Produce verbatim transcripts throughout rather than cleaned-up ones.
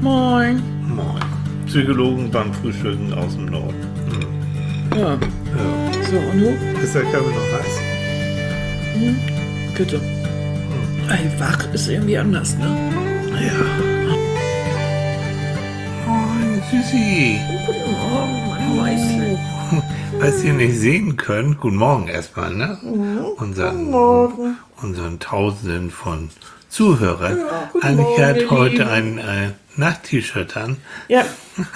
Moin. Moin. Psychologen beim Frühstücken aus dem Norden. Hm. Ja. Ja. So, und du? Ist der Kaffee noch heiß? Hm. Bitte. Hm. Ey, wach ist irgendwie anders, ne? Ja. Moin, Süßi. Guten Morgen, mein Mäuschen. Was ihr nicht sehen könnt, guten Morgen erstmal, ne? Mhm. Unseren, Guten Morgen. unseren Tausenden von Zuhörern. Ja, guten Annika Morgen, hat ihr heute Lieben. ein äh, Nacht-T-Shirt an. Ja,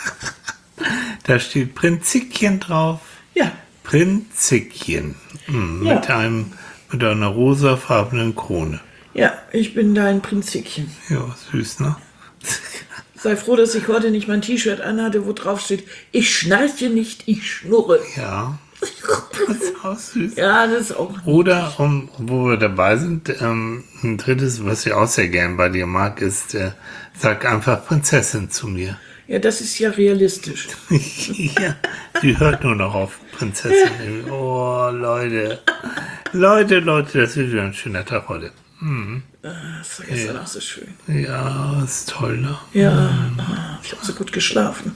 Da steht Prinzikchen drauf. ja. Prinzikchen. Hm, Ja. Mit einem mit einer rosafarbenen Krone. Ja, ich bin dein Prinzikchen. Ja, süß, ne? Sei froh, dass ich heute nicht mein T-Shirt anhatte, wo drauf steht, ich schnarche nicht, ich schnurre. Ja. Das ist auch süß. Ja, das ist auch... Oder, um, wo wir dabei sind, ähm, ein drittes, was ich auch sehr gern bei dir mag, ist, äh, sag einfach Prinzessin zu mir. Ja, das ist ja realistisch. Ja, die hört nur noch auf Prinzessin. Oh, Leute. Leute, Leute, das ist wieder ein schöner Tag heute. Mhm. Das war gestern Ja. auch so schön. Ja, ist toll, ne? Ja, ah, ich habe so gut geschlafen.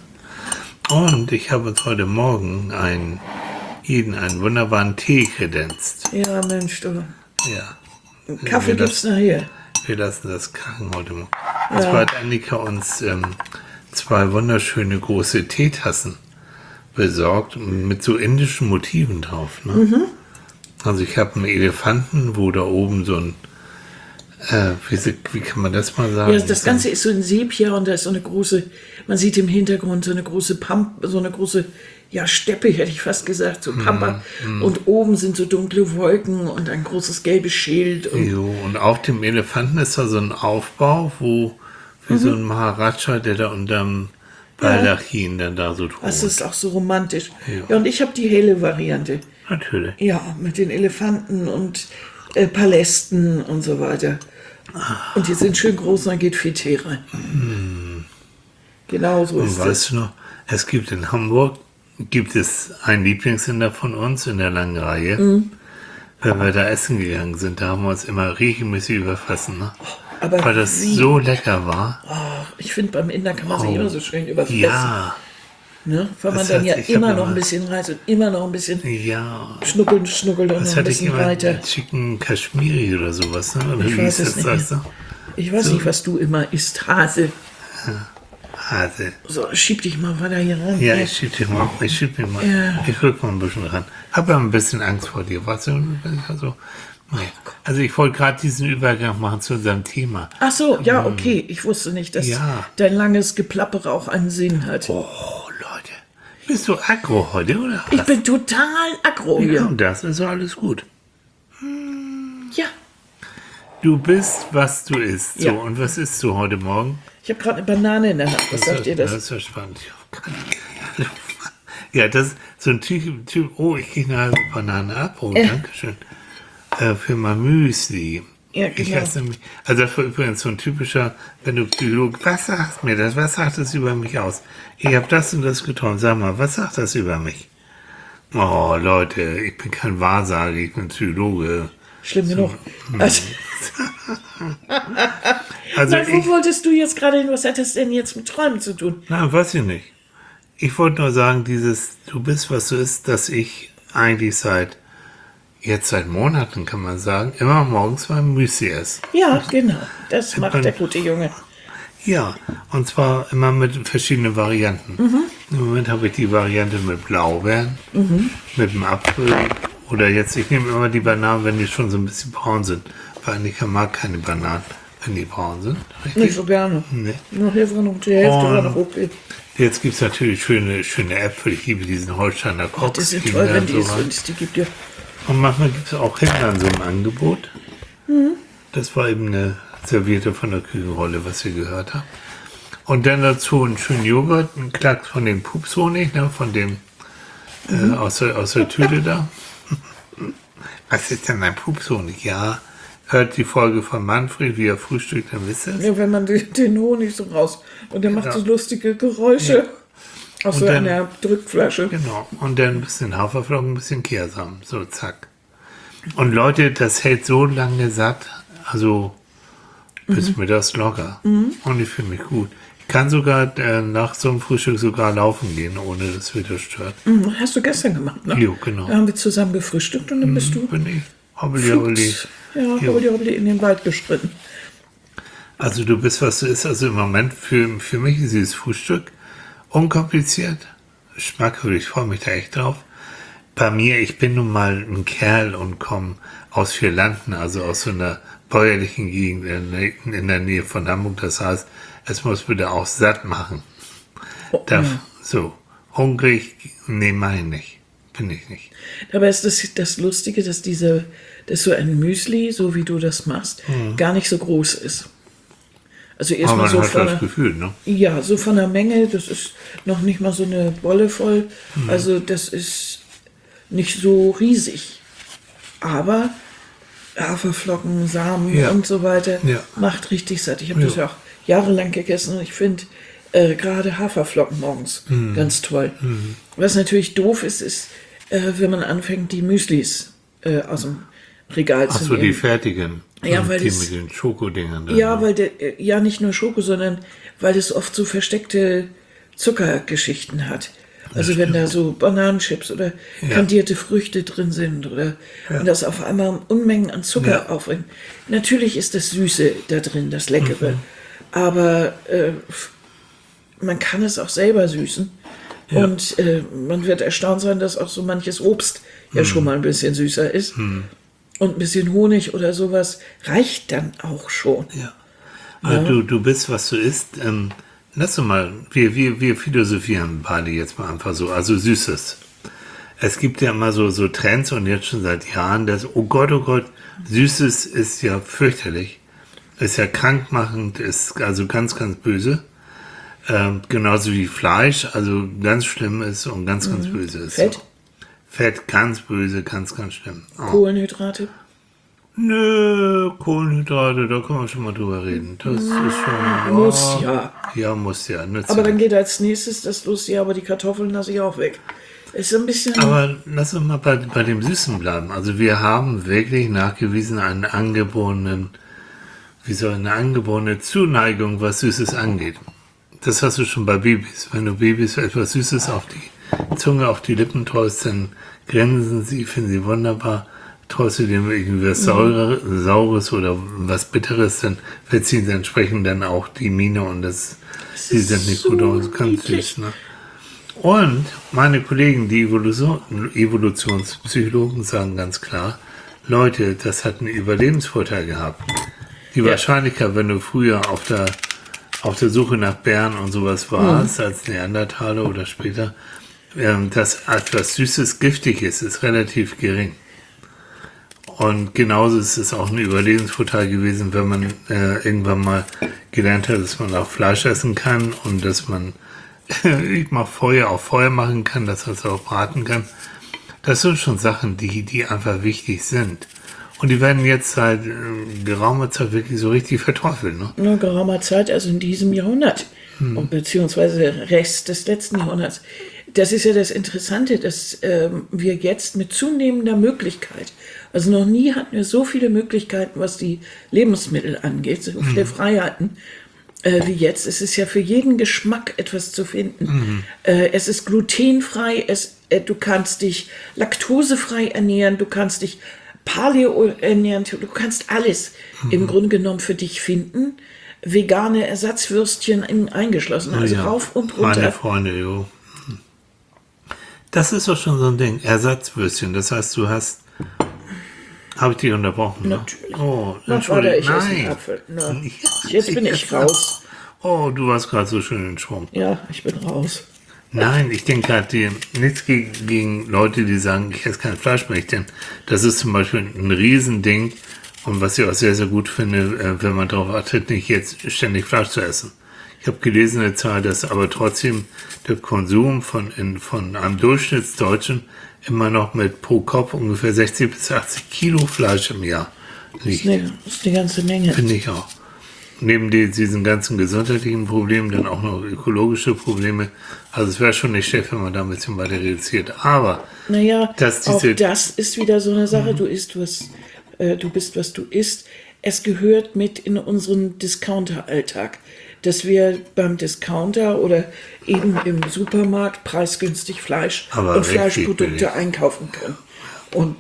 Und ich habe uns heute Morgen einen, jeden einen wunderbaren Tee kredenzt. Ja, Mensch, du. Ja. Kaffee wir gibt's lassen, nachher. wir lassen das krachen heute Morgen. Und zwar hat Annika uns ähm, zwei wunderschöne große Teetassen besorgt mit so indischen Motiven drauf. Ne? Mhm. Also ich habe einen Elefanten, wo da oben so ein, äh, wie, sie- wie kann man das mal sagen? Ja, das Ganze ist so in Sepia und da ist so eine große, man sieht im Hintergrund so eine große Pamp, so eine große, ja, Steppe, hätte ich fast gesagt, so Pampa. Und oben sind so dunkle Wolken und ein großes gelbes Schild. Und Jo, und auf dem Elefanten ist da so ein Aufbau, wo wie so ein Maharaja, der da unterm Baldachin dann da so thront. das ist auch so romantisch. Ja. Ja, und ich habe die helle Variante. Natürlich. Ja, mit den Elefanten und äh, Palästen und so weiter. Und die sind schön groß und da geht viel Tee rein. Genau so Und ist es. weißt du noch, es gibt in Hamburg, gibt es einen Lieblingssender von uns in der langen Reihe. Mhm. Wenn wir da essen gegangen sind, da haben wir uns immer regelmäßig überfressen, ne? Aber Weil das wie? so lecker war. Oh, ich finde, beim Inder kann man sich Oh. immer so schön überfressen. Ja, Ne? Weil man Das dann heißt, ja ich immer hab noch ein immer- bisschen reizt und immer noch ein bisschen ja. schnuckeln, schnuckelt und Das noch ein hatte ich bisschen immer weiter. mit Chicken Kashmiri oder sowas, ne? Oder Ich wie weiß hieß es das, nicht weißt du? Ich weiß So. nicht, was du immer isst, Hase. Hase. So, schieb dich mal weiter hier rein. Ja, ich schieb dich mal, ich schieb mich mal, Ja. ich rück mal ein bisschen ran. Hab ja ein bisschen Angst vor dir, weißt du? Also, naja. also ich wollte gerade diesen Übergang machen zu unserem Thema. Ach so, ja, okay. Ich wusste nicht, dass Ja. dein langes Geplappere auch einen Sinn hat. Oh, Leute, bist du aggro heute, oder Ich was? bin total aggro Ja, hier. und das ist alles gut. Ja, Du bist, was du isst. So, Ja. und was isst du heute Morgen? ich habe gerade eine Banane in der Hand. Was sagt ihr Das das? ist ja spannend. Ja, das ist so ein Typ, typ oh, ich kriege eine halbe Banane ab. Oh, Äh. danke schön. Äh, für mein Müsli. Ja, Ich genau. esse nämlich, also das war übrigens so ein typischer, wenn du Psychologe, was sagt mir das, was sagt das über mich aus? Ich habe das und das getan, sag mal, was sagt das über mich? Oh, Leute, ich bin kein Wahrsager, ich bin Psychologe. Schlimm genug. Also, Also na, wo ich, wolltest du jetzt gerade hin? Was hat das denn jetzt mit Träumen zu tun? nein, weiß ich nicht. Ich wollte nur sagen, dieses, du bist, was du isst, dass ich eigentlich seit, jetzt seit Monaten kann man sagen, immer morgens mein Müsli esse. Ja, genau. Das macht man- der gute Junge. Ja, und zwar immer mit verschiedenen Varianten. Im Moment habe ich die Variante mit Blaubeeren, mit dem Apfel oder jetzt, ich nehme immer die Bananen, wenn die schon so ein bisschen braun sind. Weil Annika mag keine Bananen, wenn die braun sind. Richtig? Nicht so gerne. Nee. Noch hier war noch die Hälfte Und- war noch okay. Jetzt gibt es natürlich schöne, schöne Äpfel. Ich liebe diesen Holsteiner Die Koks. sind die toll, da wenn die so ist, rein. wenn es die gibt. Ja. Und manchmal gibt es auch Himbeeren so im Angebot. Das war eben eine Serviette von der Küchenrolle, was ihr gehört habt. Und dann dazu einen schönen Joghurt, einen Klacks von dem Pupshonig, ne, von dem äh, aus, der, aus der Tüte da. Was ist denn ein Pupshonig? Ja, hört die Folge von Manfred, wie er frühstückt, dann wisst ihr es. Ja, wenn man den, den Honig so raus und der macht Ja. so lustige Geräusche aus so dann- einer Drückflasche. Genau. Und dann ein bisschen Haferflocken, ein bisschen Kehrsamen. So, zack. Und Leute, das hält so lange satt. Also, bis mittags locker. Und ich fühle mich gut. Ich kann sogar äh, nach so einem Frühstück sogar laufen gehen, ohne dass es wieder stört. Mhm, hast du gestern gemacht, ne? Jo, genau. Da haben wir zusammen gefrühstückt und dann bist du Bin ich. Hobbeli, hobbeli. ja, hobbeli, hobbeli in den Wald geschritten. Also du bist, was du isst. Also im Moment für, für mich ist dieses Frühstück unkompliziert, schmackhaft. Ich freue mich da echt drauf. Bei mir, ich bin nun mal ein Kerl und komme aus Vierlanden, also aus so einer bäuerlichen Gegend in, in der Nähe von Hamburg. Das heißt, es muss bitte auch satt machen. Oh, Da, ja. So, hungrig, nee, meine nicht. Bin ich nicht. Dabei ist das, das Lustige, dass diese, dass so ein Müsli, so wie du das machst, gar nicht so groß ist. Also Aber erstmal man so hat von das der, Gefühl, ne? ja, so von der Menge, das ist noch nicht mal so eine Bolle voll. Mhm. Also das ist nicht so riesig. Aber Haferflocken, Samen Ja. und so weiter Ja. macht richtig satt. Ich habe Ja. das ja auch jahrelang gegessen und ich finde äh, gerade Haferflocken morgens Mhm. ganz toll. Was natürlich doof ist, ist, äh, wenn man anfängt, die Müslis äh, aus dem Regal zu Achso, nehmen. die fertigen. Ja, Und weil die das- mit den Schokodingern. dann, Ja, ne? weil der, äh, ja nicht nur Schoko, sondern weil es oft so versteckte Zuckergeschichten hat. Also wenn da so Bananenchips oder kandierte Früchte drin sind oder und das auf einmal Unmengen an Zucker Ja. aufbringt. Natürlich ist das Süße da drin, das Leckere. Mhm. Aber äh, man kann es auch selber süßen. Ja. Und äh, man wird erstaunt sein, dass auch so manches Obst Mhm. ja schon mal ein bisschen süßer ist. Und ein bisschen Honig oder sowas reicht dann auch schon. Ja. Aber du, du bist, was du isst. Ähm, lass doch mal, wir, wir, wir philosophieren beide jetzt mal einfach so. Also Süßes. Es gibt ja immer so, so Trends und jetzt schon seit Jahren, dass, oh Gott, oh Gott, Süßes ist ja fürchterlich. Ist ja krankmachend, ist also ganz, ganz böse. Ähm, genauso wie Fleisch, also ganz schlimm ist und ganz, ganz böse ist. Fett? So. Fett, ganz böse, ganz, ganz schlimm. Oh. Kohlenhydrate. Nö, Kohlenhydrate, da können wir schon mal drüber reden. Das ist schon. Muss oh, ja. Ja, muss ja. nützt Aber ja. dann geht als nächstes das los, ja, aber die Kartoffeln lasse ich auch weg. Ist ein bisschen. Aber lass uns mal bei, bei dem Süßen bleiben. Also wir haben wirklich nachgewiesen einen angeborenen, wie soll eine angeborene Zuneigung, was Süßes angeht. Das hast du schon bei Babys. Wenn du Babys etwas Süßes auf die Zunge, auf die Lippen treust, dann grinsen sie, finden sie wunderbar. Treust du dem irgendwie was Saure, Saures oder was Bitteres, dann verziehen sie entsprechend dann auch die Miene und das, sie sind nicht gut aus. Ganz süß, ne? Und meine Kollegen, die Evolution, Evolutionspsychologen, sagen ganz klar, Leute, das hat einen Überlebensvorteil gehabt. Die Wahrscheinlichkeit, wenn du früher auf der, auf der Suche nach Bären und sowas warst, als Neandertaler oder später, ähm, dass etwas Süßes giftig ist, ist relativ gering. Und genauso ist es auch ein Überlebensvorteil gewesen, wenn man äh, irgendwann mal gelernt hat, dass man auch Fleisch essen kann und dass man ich mal Feuer auf Feuer machen kann, dass man es auch braten kann. Das sind schon Sachen, die, die einfach wichtig sind. Und die werden jetzt seit äh, geraumer Zeit wirklich so richtig verteufelt. Ne? Nur geraumer Zeit, also in diesem Jahrhundert, und beziehungsweise Rest des letzten Jahrhunderts. Das ist ja das Interessante, dass ähm, wir jetzt mit zunehmender Möglichkeit, also noch nie hatten wir so viele Möglichkeiten, was die Lebensmittel angeht, so viele Freiheiten, äh, wie jetzt. Es ist ja für jeden Geschmack etwas zu finden. Äh, es ist glutenfrei, es, äh, du kannst dich laktosefrei ernähren, du kannst dich Paleo ernähren, du kannst alles im Grunde genommen für dich finden. Vegane Ersatzwürstchen in, eingeschlossen, also Ja, rauf und Meine runter. Freunde, jo. Das ist doch schon so ein Ding, Ersatzwürstchen. Das heißt, du hast... Habe ich dich unterbrochen? Ne? Natürlich. Oh, Mach weiter, ich esse Nein. einen Apfel. Na, jetzt bin ich raus. Oh, du warst gerade so schön in Schwung. Ja, ich bin raus. Nein, ich denke halt, die- nichts gegen, gegen Leute, die sagen, ich esse kein Fleisch mehr. Ich denke, das ist zum Beispiel ein Riesending. Und was ich auch sehr, sehr gut finde, äh, wenn man darauf achtet, nicht jetzt ständig Fleisch zu essen. Ich habe gelesen eine Zahl, dass aber trotzdem der Konsum von, in, von einem Durchschnittsdeutschen immer noch mit pro Kopf ungefähr sechzig bis achtzig Kilo Fleisch im Jahr Das liegt. ist eine, das ist eine ganze Menge. Finde ich auch. Neben die, diesen ganzen gesundheitlichen Problemen dann auch noch ökologische Probleme. Also es wäre schon nicht schlecht, wenn man da ein bisschen weiter reduziert. Aber Naja, dass auch diese- das ist wieder so eine Sache. Du isst was, äh, du bist, was du isst. es gehört mit in unseren Discounter-Alltag, dass wir beim Discounter oder eben im Supermarkt preisgünstig Fleisch Aber und richtig Fleischprodukte billig. einkaufen können. Und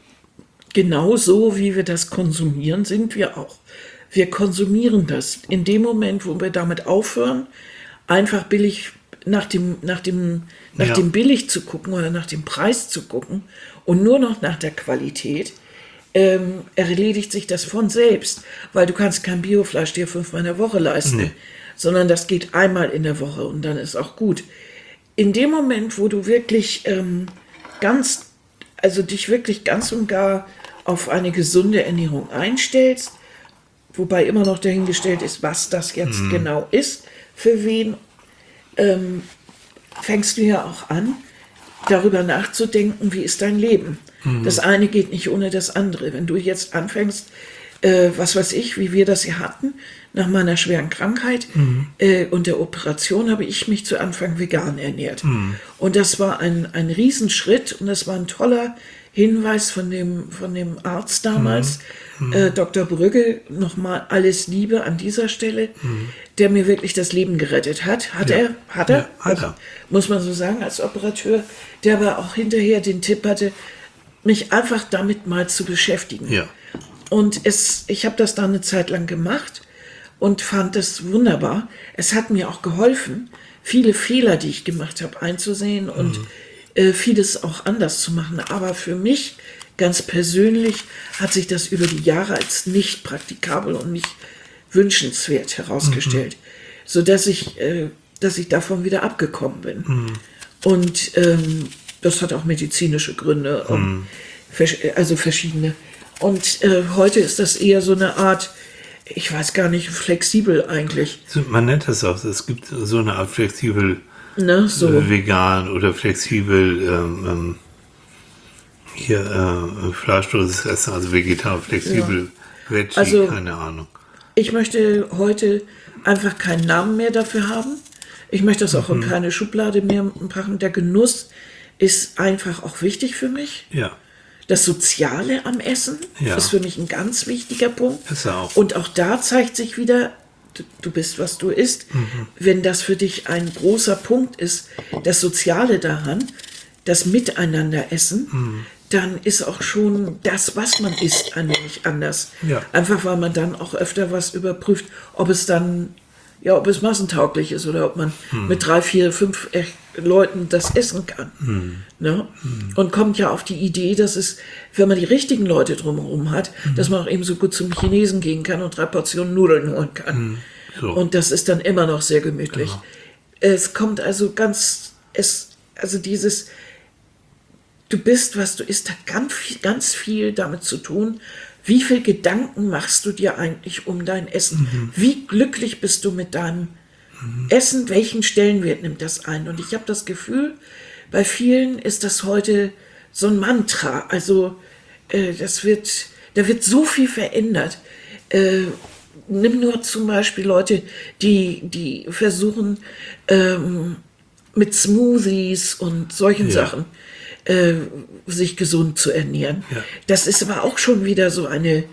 genauso wie wir das konsumieren, sind wir auch. Wir konsumieren das. In dem Moment, wo wir damit aufhören, einfach billig nach dem, nach dem, nach Ja. dem billig zu gucken oder nach dem Preis zu gucken und nur noch nach der Qualität, ähm, erledigt sich das von selbst. Weil du kannst kein Biofleisch dir fünfmal in der Woche leisten, Nee. sondern das geht einmal in der Woche und dann ist auch gut. In dem Moment, wo du wirklich ähm, ganz, also dich wirklich ganz und gar auf eine gesunde Ernährung einstellst, wobei immer noch dahingestellt ist, was das jetzt Mhm. genau ist, für wen, ähm, fängst du ja auch an, darüber nachzudenken, wie ist dein Leben. Mhm. Das eine geht nicht ohne das andere. Wenn du jetzt anfängst, äh, was weiß ich, wie wir das hier hatten, nach meiner schweren Krankheit Mhm. äh, und der Operation habe ich mich zu Anfang vegan ernährt. Mhm. Und das war ein, ein Riesenschritt und das war ein toller Hinweis von dem, von dem Arzt damals, Mhm. äh, Doktor Brügge, nochmal alles Liebe an dieser Stelle, der mir wirklich das Leben gerettet hat. Hat Ja. er? Hat er? Ja, hat er. Muss man so sagen, als Operateur, der aber auch hinterher den Tipp hatte, mich einfach damit mal zu beschäftigen. Ja. Und es, ich habe das dann eine Zeit lang gemacht und fand das wunderbar. Es hat mir auch geholfen, viele Fehler, die ich gemacht habe, einzusehen und äh, vieles auch anders zu machen. Aber für mich ganz persönlich hat sich das über die Jahre als nicht praktikabel und nicht wünschenswert herausgestellt, sodass ich, äh, dass ich davon wieder abgekommen bin. Und ähm, das hat auch medizinische Gründe, um, vers- also verschiedene. Und äh, heute ist das eher so eine Art, ich weiß gar nicht, flexibel eigentlich. So, man nennt das auch, es gibt so eine Art flexibel Ne? So. äh, vegan oder flexibel ähm, ähm, hier äh, fleischloses Essen, also vegetar, flexibel, Veggie, Also- keine Ahnung. Ich möchte heute einfach keinen Namen mehr dafür haben. Ich möchte das auch in keine Schublade mehr packen. Der Genuss ist einfach auch wichtig für mich. Ja, Das Soziale am Essen Ja. ist für mich ein ganz wichtiger Punkt. ist er auch. Und auch da zeigt sich wieder, du, du bist, was du isst. Wenn das für dich ein großer Punkt ist, das Soziale daran, das Miteinander-Essen, dann ist auch schon das, was man isst, ein wenig anders. Ja. Einfach weil man dann auch öfter was überprüft, ob es dann, ja, ob es massentauglich ist oder ob man mit drei, vier, fünf echt Leuten das essen kann. Ne? Und kommt ja auf die Idee, dass es, wenn man die richtigen Leute drumherum hat, dass man auch eben so gut zum Chinesen gehen kann und drei Portionen Nudeln holen kann. So. Und das ist dann immer noch sehr gemütlich. Genau. Es kommt also ganz, es, also dieses, du bist, was du isst, hat ganz viel, ganz viel damit zu tun, wie viel Gedanken machst du dir eigentlich um dein Essen? Wie glücklich bist du mit deinem Essen? Welchen Stellenwert nimmt das ein? Und ich habe das Gefühl, bei vielen ist das heute so ein Mantra. Also äh, das wird, da wird so viel verändert. Äh, nimm nur zum Beispiel Leute, die, die versuchen ähm, mit Smoothies und solchen Ja. Sachen äh, sich gesund zu ernähren. Ja. Das ist aber auch schon wieder so eine,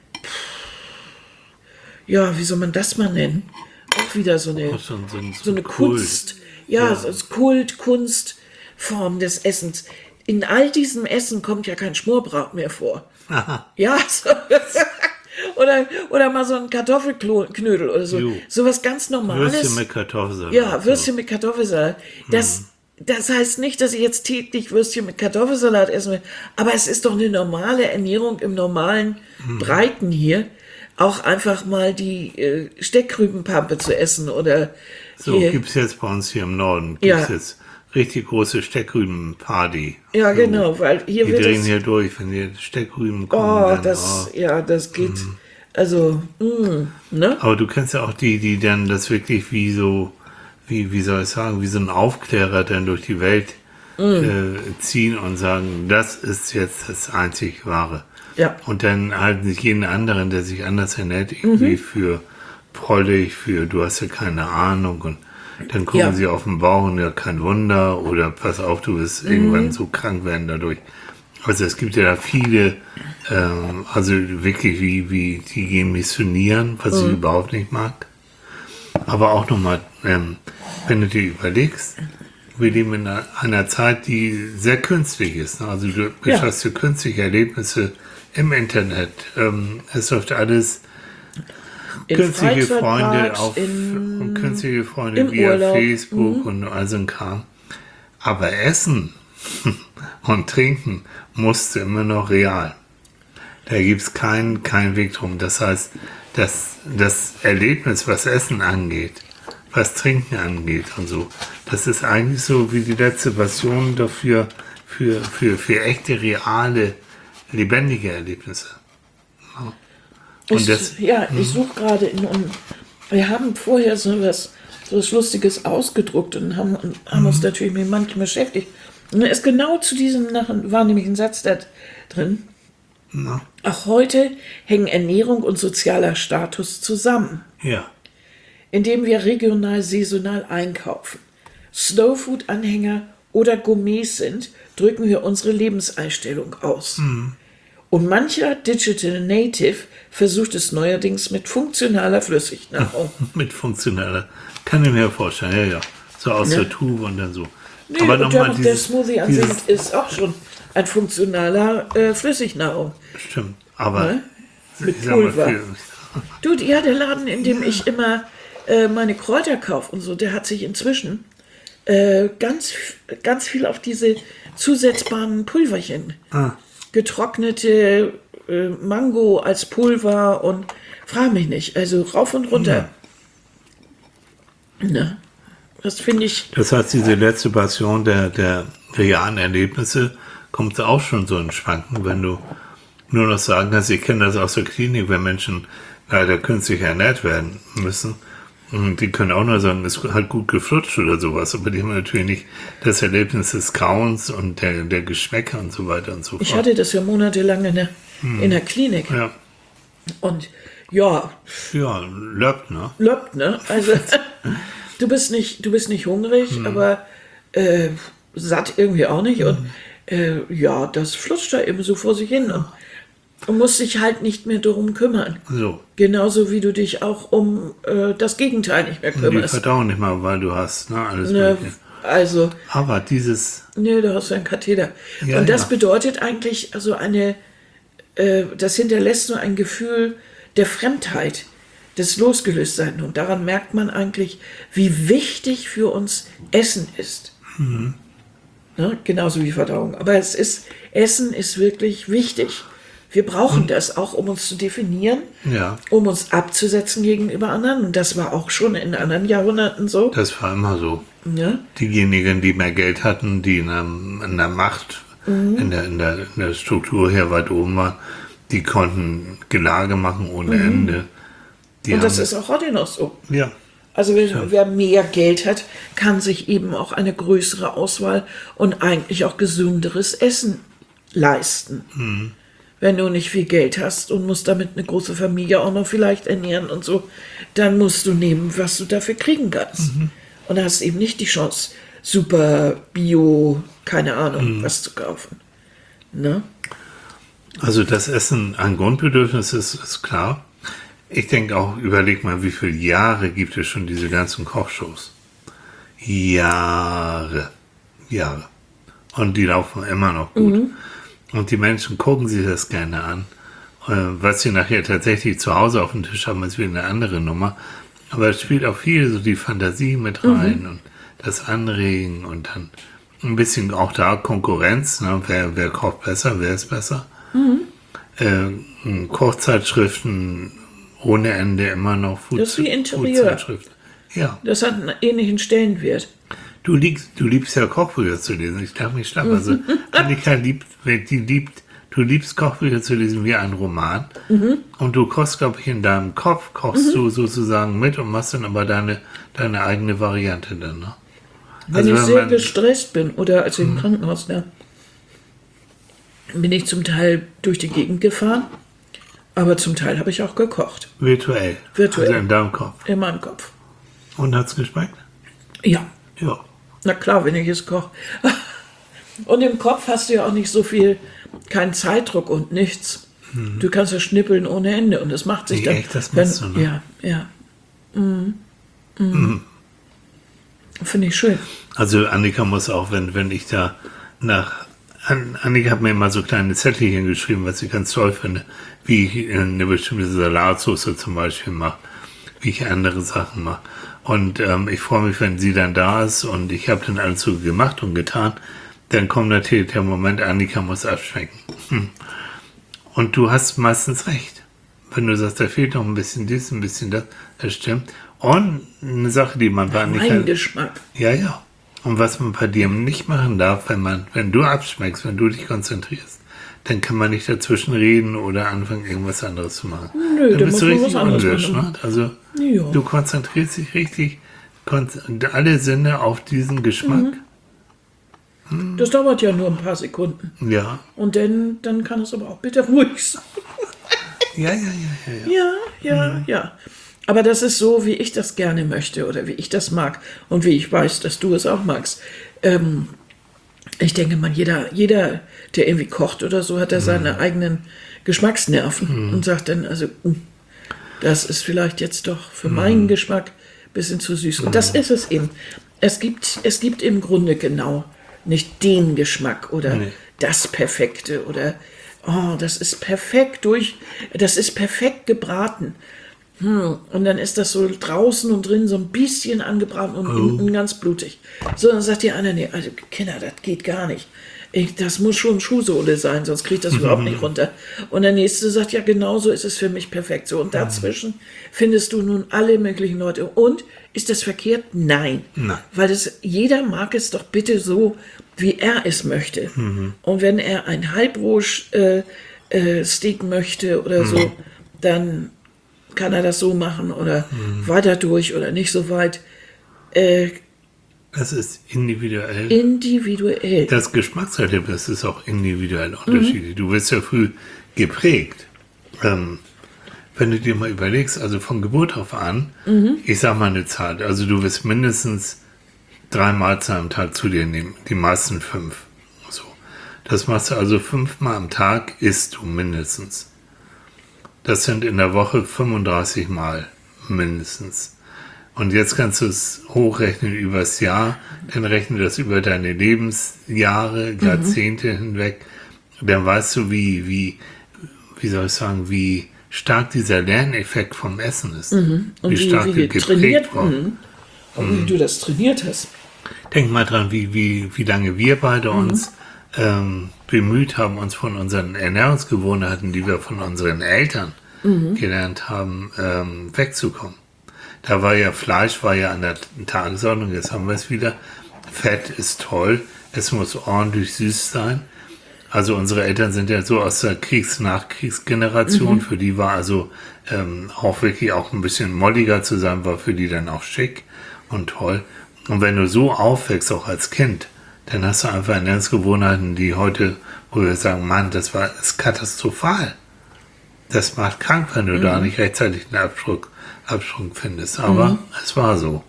ja, wie soll man das mal nennen? Auch wieder so eine, Auch so ein- so ein- so eine Kult. Kunst, ja, so als Kult, Kunstform des Essens. In all diesem Essen kommt ja kein Schmorbraten mehr vor. Aha. Ja, so, oder, oder mal so ein Kartoffelknödel oder so. Jo. So was ganz Normales. Würstchen mit Kartoffelsalat. Ja, Würstchen mit Kartoffelsalat. Das, das heißt nicht, dass ich jetzt täglich Würstchen mit Kartoffelsalat essen will, aber es ist doch eine normale Ernährung im normalen Breiten hier, auch einfach mal die äh, Steckrübenpampe zu essen oder So, hier, gibt es jetzt bei uns hier im Norden, gibt Ja. es jetzt richtig große Steckrüben-Party. ja so. genau, weil hier Die wird drehen es, hier durch, wenn die Steckrüben kommen. oh, dann, das, oh. ja, das geht, also, mh, ne? Aber du kennst ja auch die, die dann das wirklich wie so, wie, wie soll ich sagen, wie so ein Aufklärer dann durch die Welt Mm. äh, ziehen und sagen, das ist jetzt das einzig Wahre. Ja. Und dann halten sich jeden anderen, der sich anders ernährt, irgendwie Mhm. für prollig, für du hast ja keine Ahnung und dann gucken Ja. sie auf den Bauch und ja, kein Wunder oder pass auf, du wirst Mhm. irgendwann so krank werden dadurch. Also es gibt ja da viele, ähm, also wirklich wie, wie die gehen missionieren, was ich überhaupt nicht mag. Aber auch nochmal, ähm, wenn du dir überlegst, wir leben in einer, einer Zeit, die sehr künstlich ist. Ne? Also du Ja. hast ja künstliche Erlebnisse im Internet. Ähm, es läuft alles In künstliche Freunde Freizeitparks, auf in- und künstliche Freunde im via Urlaub. Facebook und all so ein Kram. Aber Essen und Trinken musst du immer noch real. Da gibt es keinen keinen Weg drum. Das heißt, das, das Erlebnis, was Essen angeht, was Trinken angeht und so, das ist eigentlich so wie die letzte Version dafür für, für, für echte, reale, lebendige Erlebnisse. Ja. Und Ich, das, ja, ich suche gerade in und wir haben vorher so was, so was Lustiges ausgedruckt und haben, und haben uns natürlich mit manchem beschäftigt. Und da ist genau zu diesem nach, war nämlich ein Satz da drin. na, Auch heute hängen Ernährung und sozialer Status zusammen, ja, indem wir regional, saisonal einkaufen. Slowfood-Anhänger oder Gourmets sind, drücken wir unsere Lebenseinstellung aus. Und mancher Digital Native versucht es neuerdings mit funktionaler Flüssignahrung. mit funktionaler, kann ich mir vorstellen, ja, ja, so aus Ja. der Tube und dann so. Nee, Aber und nochmal der, der dieses, Smoothie an dieses, sich ist auch schon ein funktionaler äh, Flüssignahrung. stimmt, aber Ne? Mit ich sag mal, Pulver. für, Du, ja, der Laden, in dem ich immer äh, meine Kräuter kaufe und so, der hat sich inzwischen äh, ganz, ganz viel auf diese zusetzbaren Pulverchen, ah, getrocknete äh, Mango als Pulver und frag mich nicht, also rauf und runter. Na, das finde ich, das heißt, diese letzte Passion der, der realen Erlebnisse kommt auch schon so in Schwanken, wenn du nur noch sagen kannst, ich kenne das aus der Klinik, wenn Menschen leider künstlich ernährt werden müssen. Und die können auch nur sagen, es ist halt gut geflutscht oder sowas, aber die haben natürlich nicht das Erlebnis des Kauens und der, der Geschmäcker und so weiter und so fort. ich hatte das ja monatelang in der, in der Klinik. ja, Und ja, ja, löppt, ne? löppt, ne? Also du bist nicht, du bist nicht hungrig, aber äh, satt irgendwie auch nicht. Und äh, ja, das flutscht da eben so vor sich hin. Und du musst dich halt nicht mehr darum kümmern. So. Genauso wie du dich auch um äh, das Gegenteil nicht mehr Die kümmerst. verdauen nicht mal, weil du hast, ne? Alles Ne, Mögliche. also, Aber dieses, ne, du hast ja einen Katheter. Ja, Und das ja. bedeutet eigentlich, also eine, äh, das hinterlässt nur ein Gefühl der Fremdheit, des Losgelöstsein. Und daran merkt man eigentlich, wie wichtig für uns Essen ist. Mhm. Ne? Genauso wie Verdauung. Aber es ist, Essen ist wirklich wichtig. Wir brauchen das auch, um uns zu definieren, ja, um uns abzusetzen gegenüber anderen. Und das war auch schon in anderen Jahrhunderten so. das war immer so. Ne? Diejenigen, die mehr Geld hatten, die in der, in der Macht, in, der, in, der, in der Struktur her weit oben waren, die konnten Gelage machen ohne Ende. Die Und das haben- ist auch heute noch so. ja, Also wer, wer mehr Geld hat, kann sich eben auch eine größere Auswahl und eigentlich auch gesünderes Essen leisten. Wenn du nicht viel Geld hast und musst damit eine große Familie auch noch vielleicht ernähren und so, dann musst du nehmen, was du dafür kriegen kannst. Und da hast eben nicht die Chance, super Bio, keine Ahnung, was zu kaufen. Ne? also das Essen ein Grundbedürfnis ist, ist klar. Ich denke auch, überleg mal, wie viele Jahre gibt es schon diese ganzen Kochshows? Jahre. Jahre. Und die laufen immer noch gut. Und die Menschen gucken sich das gerne an. Äh, Was sie nachher tatsächlich zu Hause auf dem Tisch haben, ist wieder eine andere Nummer. Aber es spielt auch viel so die Fantasie mit rein und das Anregen und dann ein bisschen auch da Konkurrenz. Ne? Wer, wer kocht besser, wer ist besser? Äh, Kochzeitschriften ohne Ende immer noch. Food, Das ist wie Interieur. Foodzeitschriften. Ja. Das hat einen ähnlichen Stellenwert. Du liebst, du liebst ja Kochbücher zu lesen. Ich darf mich schlapp. Also Annika liebt, die liebt, du liebst Kochbücher zu lesen wie ein Roman. Und du kochst, glaube ich, in deinem Kopf, kochst du sozusagen mit und machst dann aber deine, deine eigene Variante dann. Ne? Wenn Also ich wenn sehr man- gestresst bin oder als ich im Krankenhaus war, bin ich zum Teil durch die Gegend gefahren, aber zum Teil habe ich auch gekocht. Virtuell. Virtuell. Also in deinem Kopf. In meinem Kopf. Und hat's geschmeckt? Ja, Ja. na klar, wenn ich es koche. Und im Kopf hast du ja auch nicht so viel, keinen Zeitdruck und nichts. Mhm. Du kannst ja schnippeln ohne Ende und das macht sich Wie dann. echt, das machst wenn, du, ne? Ja, ja. Mhm. Mhm. Mhm. Finde ich schön. Also Annika muss auch, wenn, wenn ich da nach... An, Annika hat mir immer so kleine Zettelchen geschrieben, was ich ganz toll finde, wie ich eine bestimmte Salatsauce zum Beispiel mache, wie ich andere Sachen mache. Und ähm, ich freue mich, wenn sie dann da ist und ich habe dann alles so gemacht und getan. Dann kommt natürlich der Moment, Annika muss abschmecken. Hm. Und du hast meistens recht. Wenn du sagst, da fehlt noch ein bisschen dies, ein bisschen das, das stimmt. Und eine Sache, die man bei Annika... Mein Geschmack. Ja, ja. Und was man bei dir nicht machen darf, wenn man, wenn du abschmeckst, wenn du dich konzentrierst, dann kann man nicht dazwischen reden oder anfangen, irgendwas anderes zu machen. Nö, dann dann bist muss du man richtig was anderes unwirsch, machen. ne? Also Ja. du konzentrierst dich richtig, alle Sinne auf diesen Geschmack. Mhm. Das dauert ja nur ein paar Sekunden. Ja. Und dann, dann kann es aber auch bitte ruhig sein. Ja, ja, ja, ja. Ja, ja, ja. Mhm. ja. Aber das ist so, wie ich das gerne möchte oder wie ich das mag und wie ich weiß, dass du es auch magst. Ähm, ich denke mal, jeder, jeder, der irgendwie kocht oder so, hat da seine mhm. eigenen Geschmacksnerven mhm. und sagt dann, also, das ist vielleicht jetzt doch für mhm. meinen Geschmack ein bisschen zu süß. Und mhm. das ist es eben. Es gibt, es gibt im Grunde genau nicht den Geschmack oder nee. das Perfekte oder, oh, das ist perfekt durch, das ist perfekt gebraten. Hm, und dann ist das so draußen und drin so ein bisschen angebraten und oh. innen ganz blutig. So, dann sagt die eine, nee, also Kinder, das geht gar nicht. Ich, das muss schon Schuhsohle sein, sonst kriegt das überhaupt nicht runter. Und der nächste sagt, ja, genau so ist es für mich perfekt. So, und dazwischen findest du nun alle möglichen Leute. Und ist das verkehrt? Nein. Nein. Weil das, jeder mag es doch bitte so, wie er es möchte. Mhm. Und wenn er ein Halbroh-Steak äh, äh, möchte oder so, mhm. dann kann er das so machen oder mhm. weiter durch oder nicht so weit. Äh, das ist individuell. Individuell. Das Geschmackserlebnis ist auch individuell unterschiedlich. Mhm. Du wirst ja früh geprägt. Ähm, wenn du dir mal überlegst, also von Geburt auf an, mhm. ich sag mal eine Zahl, also du wirst mindestens drei Mahlzeiten am Tag zu dir nehmen, die meisten fünf. So. Das machst du also fünfmal am Tag, isst du mindestens. Das sind in der Woche fünfunddreißig Mal mindestens. Und jetzt kannst du es hochrechnen übers Jahr, dann rechne das über deine Lebensjahre, Jahrzehnte mhm. hinweg. Dann weißt du, wie, wie, wie soll ich sagen, wie stark dieser Lerneffekt vom Essen ist. Mhm. Und wie, wie stark wie geprägt wird. Mhm. Und mhm. wie du das trainiert hast. Denk mal dran, wie, wie, wie lange wir beide mhm. uns ähm, bemüht haben, uns von unseren Ernährungsgewohnheiten, die wir von unseren Eltern mhm. gelernt haben, ähm, wegzukommen. Da war ja Fleisch, war ja an der Tagesordnung, jetzt haben wir es wieder. Fett ist toll, es muss ordentlich süß sein. Also unsere Eltern sind ja so aus der Kriegs-Nachkriegsgeneration, mhm. für die war also ähm, auch wirklich auch ein bisschen molliger zu sein, war für die dann auch schick und toll. Und wenn du so aufwächst, auch als Kind, dann hast du einfach Ernährungsgewohnheiten, die heute, wo wir sagen, Mann, das war das ist katastrophal. Das macht krank, wenn du mhm. da nicht rechtzeitig einen Absprung, Absprung findest. Aber mhm. es war so.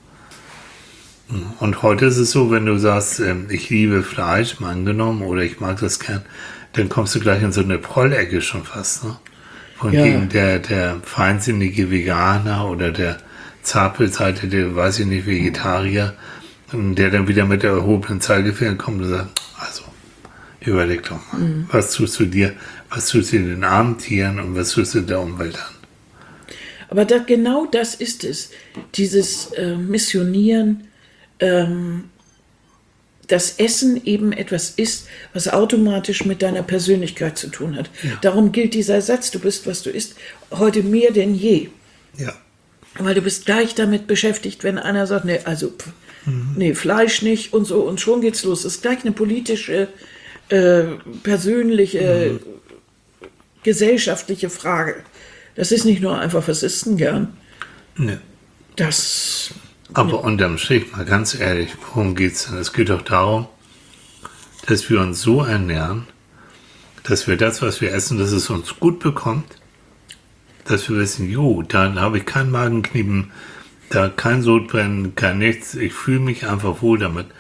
Und heute ist es so, wenn du sagst, ich liebe Fleisch, mal angenommen, oder ich mag das gern, dann kommst du gleich in so eine Prollecke schon fast. Ne? Und ja. gegen der, der feinsinnige Veganer oder der Zapelseite, der, weiß ich nicht, Vegetarier, der dann wieder mit der erhobenen Zeigefinger kommt und sagt, also, überleg doch mal, mhm. was tust du dir, was tust du den armen Tieren und was tust du der Umwelt an? Aber da, genau das ist es, dieses äh, Missionieren, ähm, dass Essen eben etwas ist, was automatisch mit deiner Persönlichkeit zu tun hat. Ja. Darum gilt dieser Satz, du bist, was du isst, heute mehr denn je. Ja. Weil du bist gleich damit beschäftigt, wenn einer sagt, nee, also, pff, mhm. nee, Fleisch nicht und so, und schon geht's los. Das ist gleich eine politische, äh, persönliche, mhm. gesellschaftliche Frage. Das ist nicht nur einfach, was isst denn gern? Nee. Das... Aber ja. unterm Strich, mal ganz ehrlich, worum geht's denn? Es geht doch darum, dass wir uns so ernähren, dass wir das, was wir essen, dass es uns gut bekommt, dass wir wissen, jo, dann habe ich kein Magenknieben, da kein Sodbrennen, kein nichts, ich fühle mich einfach wohl damit.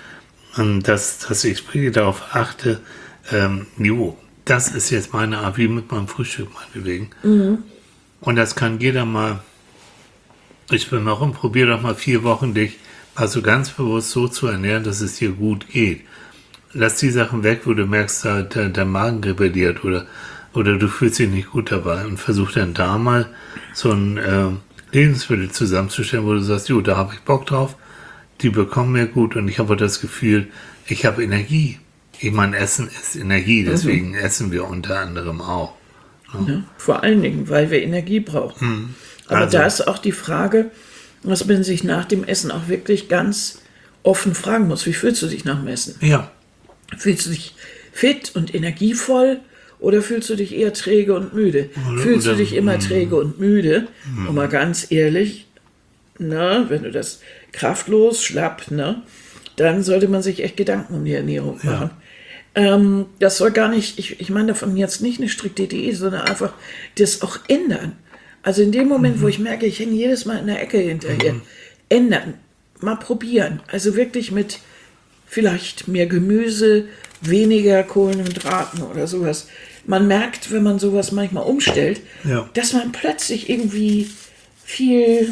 ähm, dass, dass ich wirklich darauf achte, ähm, jo, das ist jetzt meine Art, wie mit meinem Frühstück meinetwegen. Mhm. Und das kann jeder mal, ich bin mal rum, probier doch mal vier Wochen dich mal so ganz bewusst so zu ernähren, dass es dir gut geht. Lass die Sachen weg, wo du merkst, da, der, der Magen rebelliert oder, oder du fühlst dich nicht gut dabei und versuch dann da mal so ein äh, Lebensmittel zusammenzustellen, wo du sagst, jo, da habe ich Bock drauf, die bekommen mir gut und ich habe das Gefühl, ich habe Energie. Ich meine, Essen ist Energie, deswegen mhm. essen wir unter anderem auch. Ne? Ja, vor allen Dingen, weil wir Energie brauchen. Mhm. Aber also, da ist auch die Frage, dass man sich nach dem Essen auch wirklich ganz offen fragen muss, wie fühlst du dich nach dem Essen? Ja. Fühlst du dich fit und energievoll oder fühlst du dich eher träge und müde? Oder, fühlst oder, du dich immer mm, träge und müde? Mm. Und mal ganz ehrlich, na, wenn du das kraftlos, schlapp, ne, dann sollte man sich echt Gedanken um die Ernährung machen. Ja. Ähm, das soll gar nicht, ich, ich meine davon jetzt nicht eine strikte Diät, sondern einfach das auch ändern. Also in dem Moment, mhm. wo ich merke, ich hänge jedes Mal in der Ecke hinterher, mhm. ändern, mal probieren. Also wirklich mit vielleicht mehr Gemüse, weniger Kohlenhydraten oder sowas. Man merkt, wenn man sowas manchmal umstellt, ja. dass man plötzlich irgendwie viel...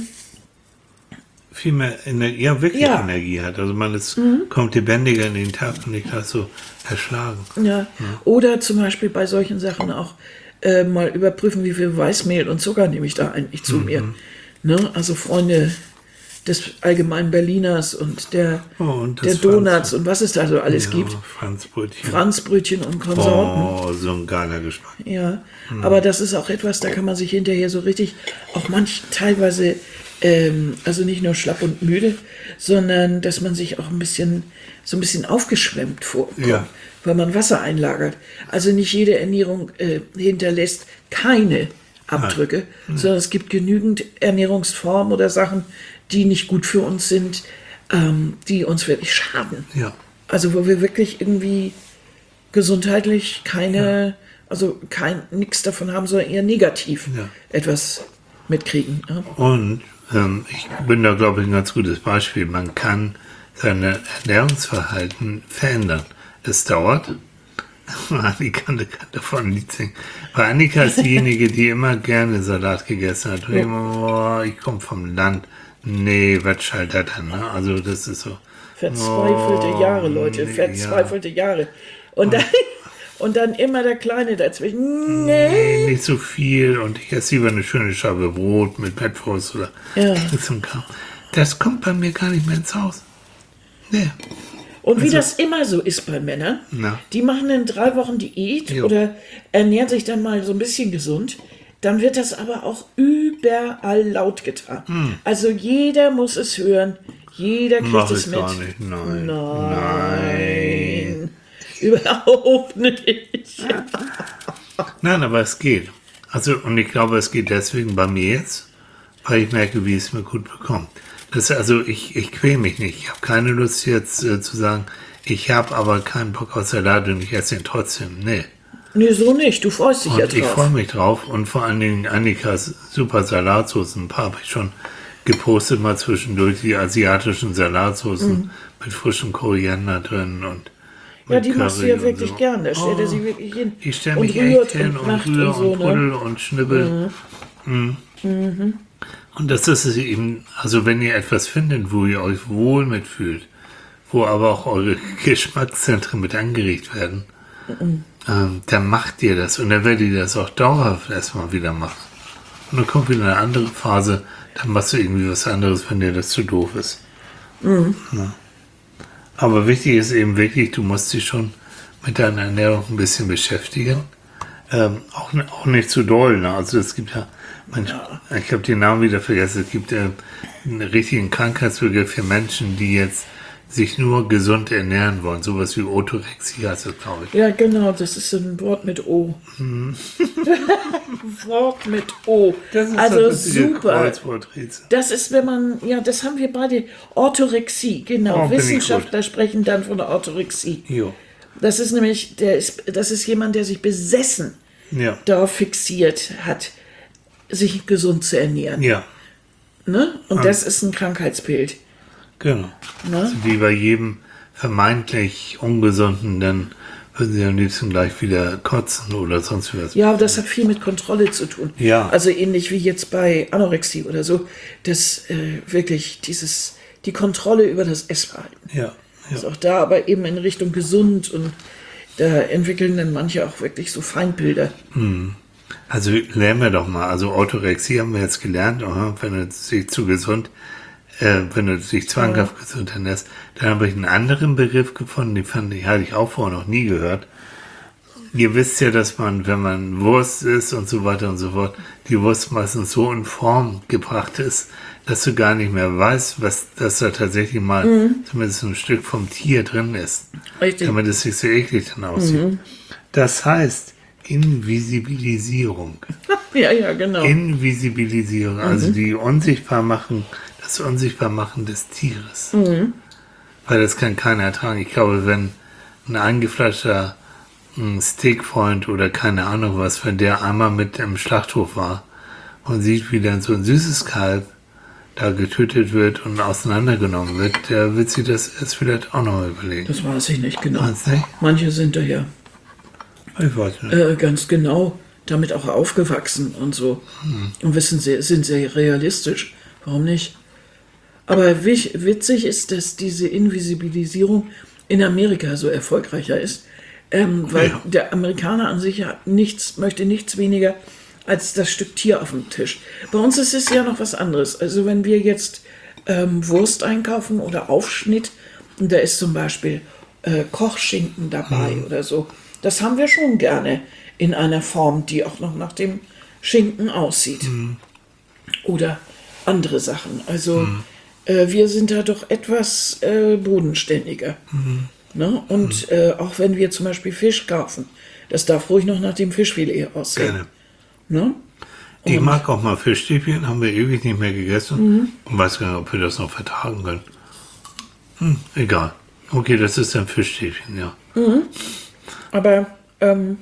viel mehr Energie, ja, wirklich ja. Energie hat. Also man ist, mhm. kommt lebendiger in den Tag und nicht gleich so erschlagen. Ja. ja. Oder zum Beispiel bei solchen Sachen auch äh, mal überprüfen, wie viel Weißmehl und Zucker nehme ich da eigentlich zu mhm. mir. Ne? Also Freunde des allgemeinen Berliners und der, oh, und der Donuts und was es da so alles ja, gibt. Franzbrötchen. Franzbrötchen und Konsorten. Oh, so ein geiler Geschmack. Ja, mhm. aber das ist auch etwas, da kann man sich hinterher so richtig, auch manch teilweise, ähm, also nicht nur schlapp und müde, sondern dass man sich auch ein bisschen, so ein bisschen aufgeschwemmt vorkommt, ja. weil man Wasser einlagert. Also nicht jede Ernährung äh, hinterlässt keine Abdrücke, mhm. sondern es gibt genügend Ernährungsformen oder Sachen, die nicht gut für uns sind, ähm, die uns wirklich schaden. Ja. Also wo wir wirklich irgendwie gesundheitlich keine, ja. also kein nichts davon haben, sondern eher negativ ja. etwas mitkriegen. Ja. Und ähm, ich bin da, glaube ich, ein ganz gutes Beispiel. Man kann sein Ernährungsverhalten verändern. Es dauert. Annika kann davon nicht singen. Weil Annika ist diejenige, die immer gerne Salat gegessen hat. Und Ja. immer, oh, ich komme vom Land. Nee, was schallt das dann? Ne? Also das ist so. Verzweifelte oh, Jahre, Leute, nee, verzweifelte ja. Jahre. Und dann, und dann immer der Kleine dazwischen. Nee, Nee. nicht so viel. Und ich esse lieber eine schöne Scheibe Brot mit Mettwurst oder Ja. zum Kram. Das kommt bei mir gar nicht mehr ins Haus. Nee. Und wie Also- das immer so ist bei Männern, Na. die machen in drei Wochen Diät Jo. oder ernähren sich dann mal so ein bisschen gesund. Dann wird das aber auch überall laut getan. Also jeder muss es hören, jeder kriegt Mach es ich mit. gar nicht. Nein. Nein. Überhaupt nicht. Nein, aber es geht. Also, und ich glaube, es geht deswegen bei mir jetzt, weil ich merke, wie es mir gut bekommt. Das, also, ich, ich quäle mich nicht. Ich habe keine Lust jetzt äh, zu sagen, ich habe aber keinen Bock auf Salat und ich esse ihn trotzdem. Nee. Nee, so nicht. Du freust dich ja Und ich freue drauf. mich drauf. Und vor allen Dingen Annikas super Salatsoßen. Ein paar habe ich schon gepostet mal zwischendurch, die asiatischen Salatsoßen Mhm. mit frischem Koriander drin und Ja, mit die machst du Curry ja und wirklich so. gern. Da stellt er Oh. sich wirklich hin. Ich stelle und mich rührt echt hin und, macht rühre und, so, puddel ne? und schnibbel. Mhm. Und das ist es eben, also wenn ihr etwas findet, wo ihr euch wohl mitfühlt, wo aber auch eure Geschmackszentren mit angeregt werden, Mhm. ähm, dann macht ihr das und dann werdet ihr das auch dauerhaft erstmal wieder machen. Und dann kommt wieder eine andere Phase, dann machst du irgendwie was anderes, wenn dir das zu doof ist. Mhm. Ja. Aber wichtig ist eben wirklich, du musst dich schon mit deiner Ernährung ein bisschen beschäftigen. Ähm, auch, auch nicht zu doll. Ne? Also es gibt ja, manch, ich habe den Namen wieder vergessen, es gibt ja einen richtigen Krankheitsbegriff für Menschen, die jetzt sich nur gesund ernähren wollen. Sowas wie Orthorexie heißt das, glaube ich. Ja, genau, das ist ein Wort mit O. Wort mit O. Also super. Kreuzworträtsel. Das ist, wenn man, ja, das haben wir beide. Orthorexie, genau. Oh, bin ich Wissenschaftler sprechen dann von der Orthorexie. Jo. Das ist nämlich, der ist, das ist jemand, der sich besessen Ja. darauf fixiert hat, sich gesund zu ernähren. Ja, Ne? Und Ah. das ist ein Krankheitsbild. genau. Ne? Also wie bei jedem vermeintlich Ungesunden, dann würden sie am liebsten gleich wieder kotzen oder sonst was. Ja, aber das hat viel mit Kontrolle zu tun. Ja. Also ähnlich wie jetzt bei Anorexie oder so, dass äh, wirklich dieses, die Kontrolle über das Essverhalten. Ja. Ja. Ist auch da aber eben in Richtung gesund und da entwickeln dann manche auch wirklich so Feindbilder. Hm. Also lernen wir doch mal. Also Orthorexie haben wir jetzt gelernt, aha, wenn du dich zu gesund, äh, wenn du dich zwanghaft ja. gesund ernährst. Dann habe ich einen anderen Begriff gefunden, den fand ich, hatte ich auch vorher noch nie gehört. Ihr wisst ja, dass man, wenn man Wurst isst und so weiter und so fort, die Wurst meistens so in Form gebracht ist, dass du gar nicht mehr weißt, was, dass da tatsächlich mal mhm. zumindest ein Stück vom Tier drin ist. Richtig. Damit es sich so eklig dann aussieht. Mhm. Das heißt Invisibilisierung. Ja, ja, genau. Invisibilisierung, mhm. also die unsichtbar machen, das Unsichtbarmachen des Tieres. Mhm. Weil das kann keiner ertragen. Ich glaube, wenn ein eingefleischter Steakfreund oder keine Ahnung was, wenn der einmal mit im Schlachthof war und sieht, wie dann so ein süßes Kalb da getötet wird und auseinandergenommen wird, der wird sich das erst vielleicht auch noch überlegen. Das weiß ich nicht genau. Weiß nicht? Manche sind da ja ich weiß nicht. Äh, ganz genau damit auch aufgewachsen und so. Hm. Und wissen sie, sind sehr realistisch. Warum nicht? Aber witzig ist, dass diese Invisibilisierung in Amerika so erfolgreicher ist. Ähm, weil ja. der Amerikaner an sich hat nichts, möchte nichts weniger als das Stück Tier auf dem Tisch. Bei uns ist es ja noch was anderes. Also wenn wir jetzt ähm, Wurst einkaufen oder Aufschnitt, und da ist zum Beispiel äh, Kochschinken dabei mhm. oder so, das haben wir schon gerne in einer Form, die auch noch nach dem Schinken aussieht. Mhm. Oder andere Sachen. Also mhm. äh, wir sind da doch etwas äh, bodenständiger. Mhm. Ne? Und mhm. äh, auch wenn wir zum Beispiel Fisch kaufen, das darf ruhig noch nach dem Fischfilet aussehen. Gerne. Ne? Ich mag auch mal Fischstäbchen, haben wir ewig nicht mehr gegessen. Mhm. Und weiß gar nicht, ob wir das noch vertragen können. Hm, egal. Okay, das ist ein Fischstäbchen, ja. Mhm. Aber ähm,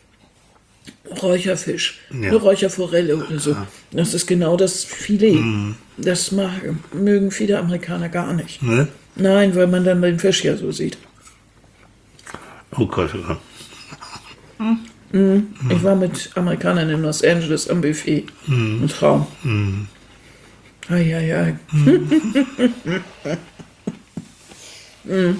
Räucherfisch, ja. eine Räucherforelle oder so, ja. das ist genau das Filet. Mhm. Das mag, mögen viele Amerikaner gar nicht. Ne? Nein, weil man dann den Fisch ja so sieht. Oh Gott, oh Gott. Mhm. Mhm. Ich war mit Amerikanern in Los Angeles am Buffet. Mhm. Ein Traum. Mhm. Ai, ai, ai. Mhm. mhm.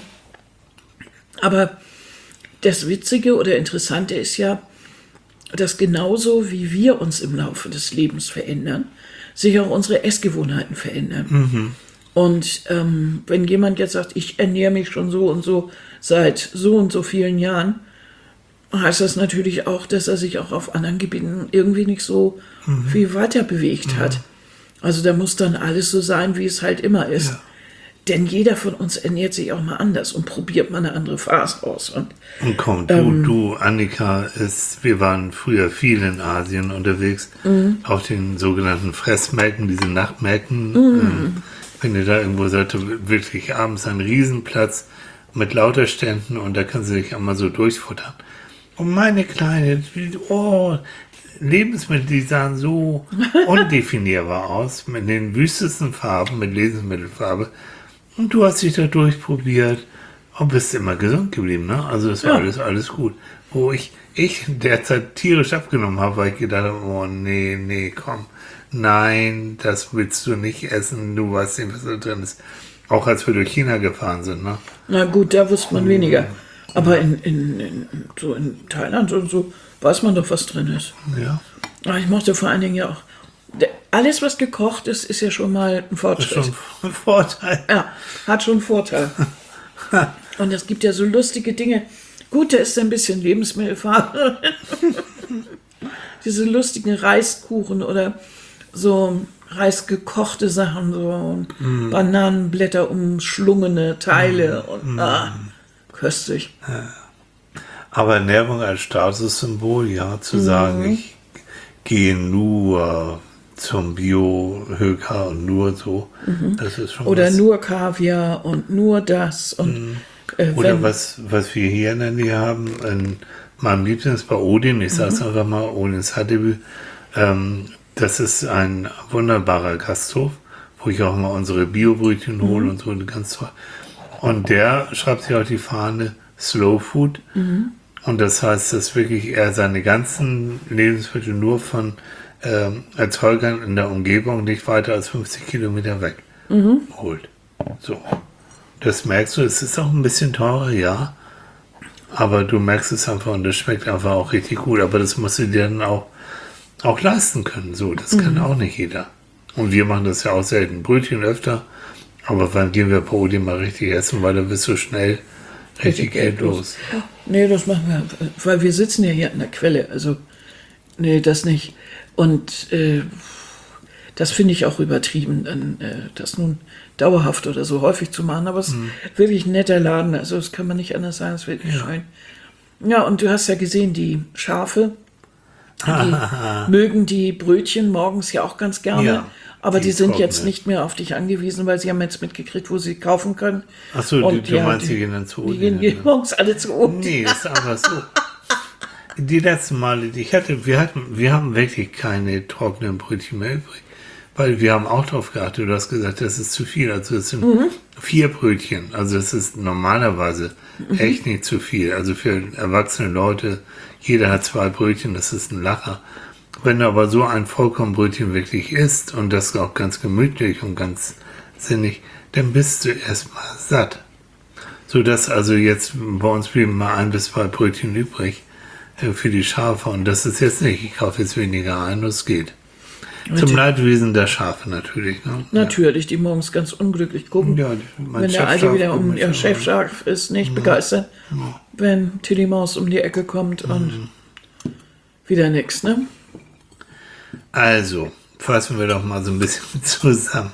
Aber das Witzige oder Interessante ist ja, dass genauso wie wir uns im Laufe des Lebens verändern, sich auch unsere Essgewohnheiten verändern. Mhm. Und ähm, wenn jemand jetzt sagt, ich ernähre mich schon so und so seit so und so vielen Jahren, heißt das natürlich auch, dass er sich auch auf anderen Gebieten irgendwie nicht so mhm. viel weiter bewegt mhm. hat. Also da muss dann alles so sein, wie es halt immer ist. Ja. Denn jeder von uns ernährt sich auch mal anders und probiert mal eine andere Phase aus. Und, und komm, du, ähm, du, Annika, ist, wir waren früher viel in Asien unterwegs, mhm. auf den sogenannten Fressmärkten, diese Nachtmärkten. Mhm. Ähm, wenn ihr da irgendwo seid, wirklich abends ein Riesenplatz mit lauter Ständen und da kannst du dich einmal so durchfuttern. Und meine Kleine, oh, Lebensmittel, die sahen so undefinierbar aus, mit den wüstesten Farben, mit Lebensmittelfarbe. Und du hast dich da durchprobiert und bist immer gesund geblieben, ne? Also das war ja. alles, alles gut. Wo ich, ich derzeit tierisch abgenommen habe, weil ich gedacht habe, oh nee, nee, komm. Nein, das willst du nicht essen, du weißt nicht, was da drin ist. Auch als wir durch China gefahren sind, ne? Na gut, da wusste man weniger. Aber in, in, in, so in Thailand und so weiß man doch, was drin ist. Ja. Aber ich mochte vor allen Dingen ja auch, alles, was gekocht ist, ist ja schon mal ein Fortschritt. Das ist schon ein Vorteil. Ja, hat schon einen Vorteil. Und es gibt ja so lustige Dinge. Gut, da ist ein bisschen Lebensmittelfarbe. Diese lustigen Reiskuchen oder so reisgekochte Sachen, so mm. Bananenblätter umschlungene Teile mm. und ah, köstlich. Ja. Aber Ernährung als Statussymbol, ja, zu mm. sagen, ich gehe nur zum Bio-Höker und nur so, mhm. das ist schon oder was. Nur Kaviar und nur das und mm. äh, oder was, was wir hier in der Nähe haben, in meinem Lieblings bei Odin, ich sage es mhm. einfach mal, Odins Hattebü, ähm, das ist ein wunderbarer Gasthof, wo ich auch mal unsere Bio-Brötchen hole mhm. und so, ganz toll. Und der schreibt sich auf die Fahne Slow Food. Mhm. Und das heißt, dass wirklich er seine ganzen Lebensmittel nur von ähm, Erzeugern in der Umgebung nicht weiter als fünfzig Kilometer weg Mhm. holt. So. Das merkst du, es ist auch ein bisschen teurer, ja. Aber du merkst es einfach und das schmeckt einfach auch richtig gut. Aber das musst du dir dann auch, auch leisten können. So, das kann auch nicht jeder. Und wir machen das ja auch selten. Brötchen öfter. Aber wann gehen wir pro Odi mal richtig essen, weil da bist du schnell richtig geldlos. Nee, das machen wir, weil wir sitzen ja hier an der Quelle, also nee, das nicht. Und äh, das finde ich auch übertrieben, dann, äh, das nun dauerhaft oder so häufig zu machen, aber es ist wirklich ein netter Laden, also das kann man nicht anders sagen, es ist wirklich Ja. schön. Ja, und du hast ja gesehen, die Schafe, die mögen die Brötchen morgens ja auch ganz gerne. Ja, Aber die die sind trockene. jetzt nicht mehr auf dich angewiesen, weil sie haben jetzt mitgekriegt, wo sie kaufen können. Achso, du, Und du ja, meinst, die- die gehen dann zu Die Odi. gehen hier morgens alle zu Odi. Nee, ist einfach so. Die letzten Male, die ich hatte, wir hatten, wir haben wirklich keine trockenen Brötchen mehr übrig. Weil wir haben auch drauf geachtet, du hast gesagt, das ist zu viel. Also es sind Mhm. vier Brötchen. Also es ist normalerweise Mhm. echt nicht zu viel. Also für erwachsene Leute, jeder hat zwei Brötchen, das ist ein Lacher. Wenn du aber so ein Vollkornbrötchen wirklich isst und das auch ganz gemütlich und ganz sinnig, dann bist du erstmal satt. So dass also jetzt bei uns blieben mal ein bis zwei Brötchen übrig äh, für die Schafe und das ist jetzt nicht, ich kaufe jetzt weniger ein, das geht. Zum Leidwesen der Schafe natürlich. Ne? Natürlich, die morgens ganz unglücklich gucken. Ja, mein wenn der Chefschaf Alte wieder guckt um mich ihr an. Chefschaf ist, nicht begeistert, wenn Tilly Maus um die Ecke kommt und wieder nix, ne? Also, fassen wir doch mal so ein bisschen zusammen.